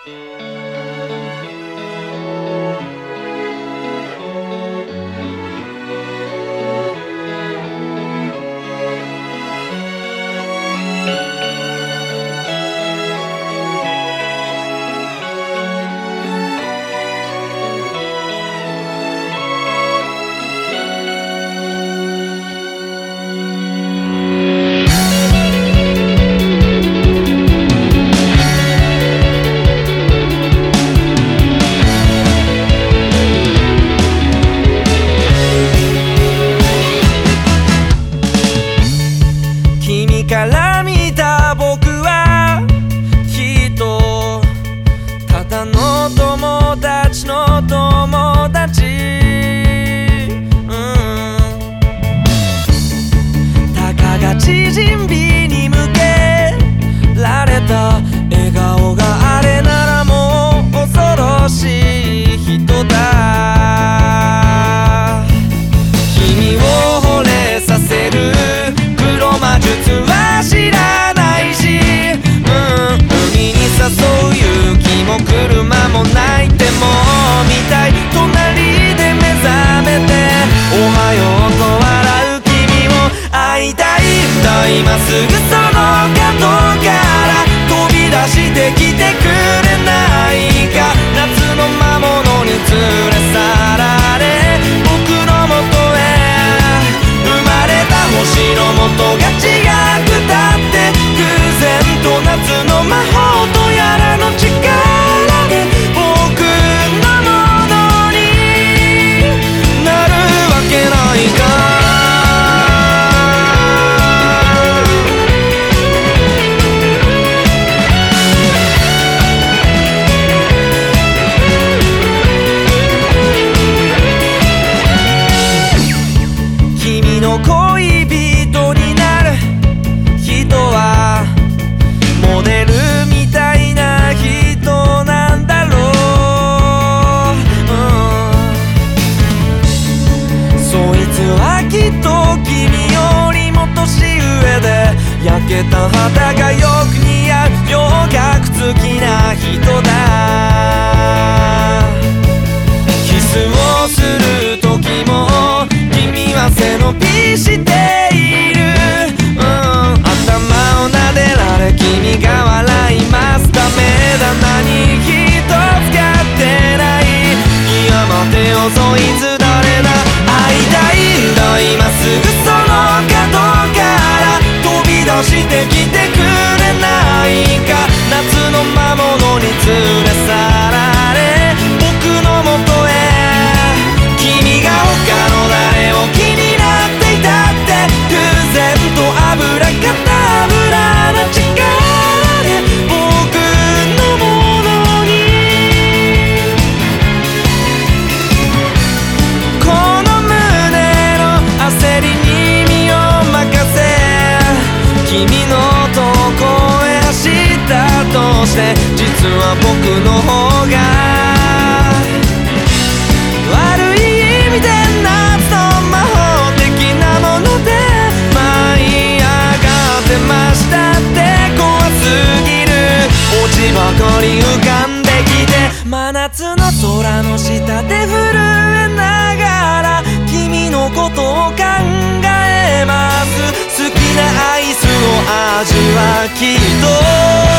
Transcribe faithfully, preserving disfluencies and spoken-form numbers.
から見た僕はきっとただの友達の友達、うん、たかが縮みに向けられた笑顔があれならもう恐ろしい人だ。君を惚れさせる黒魔術は知らないし、うん、海に誘う勇気も車もないても見たい、隣で目覚めておはようと笑う君を会いたいんだ。今すぐその角から飛び出してきてくれないか。夏の魔物に連れ去られ僕のもとへ生まれた星の元が違くたって偶然と夏の魔法とやらの力で僕のものになるわけないか。君の恋人になる人はモデルみたいな人なんだろう、うん、そいつはきっと君よりも年上で焼けた肌がよく似合う洋楽好きな人だ。キスをする時も君は背伸びしている、うん、頭を撫でられ君が笑います。ダメだ何一つやってない。いや待てよそいつ誰だ。会いたいんだ今すぐその角から飛び出してきてくれないか。夏の魔物に連れ去られ僕のもとへ君が他の誰を気になっていたって偶然とアブラカタブラな力で僕のものにこの胸の焦りに身を任せ君のとこへ走ったとして実は僕の方が悪い意味で夏の魔法的なもので舞い上がってましたって怖すぎるオチばかり浮かんできて真夏の空の下で震えながら君のことを考えます。好きなアイスの味はきっと